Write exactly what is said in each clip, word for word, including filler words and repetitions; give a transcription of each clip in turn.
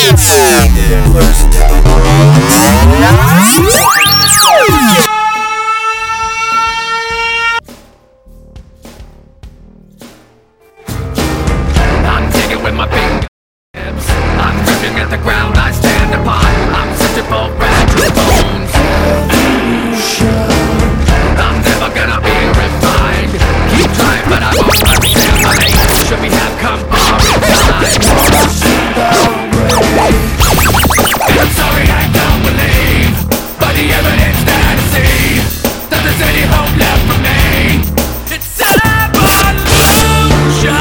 I'm digging with my fingers. I'm gripping at the ground I stand upon. I'm searching for fragile bones. I'm never gonna be refined. Keep trying, but I won't understand my name. Should we have come far in time? I'm sorry I don't believe, but the evidence that I see, that there's any hope left for me. It's evolution.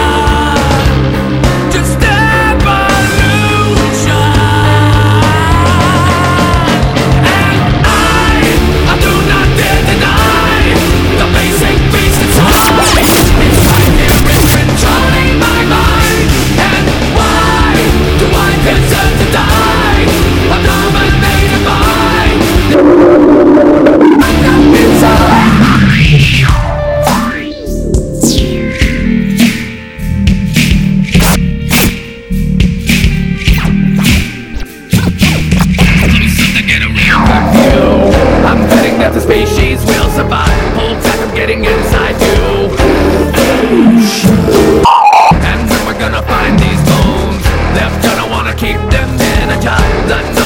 Just evolution. And I, I do not dare deny the basic beast inside. It's right here, it's controlling my mind. And why do I deserve to die? I'm dominated by inside. I'm betting that the species will survive. Pull back, I'm getting inside you. And when we're gonna find these bones, they're gonna wanna keep them energized.